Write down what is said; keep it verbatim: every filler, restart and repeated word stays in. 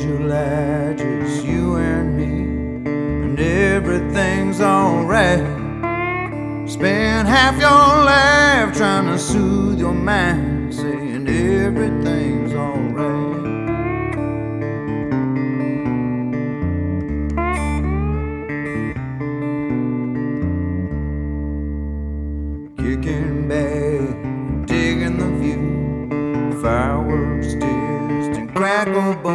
July, just you and me, and everything's alright. Spend half your life trying to soothe your mind, saying everything's alright. Kicking back, digging the view, fireworks, distant crackle,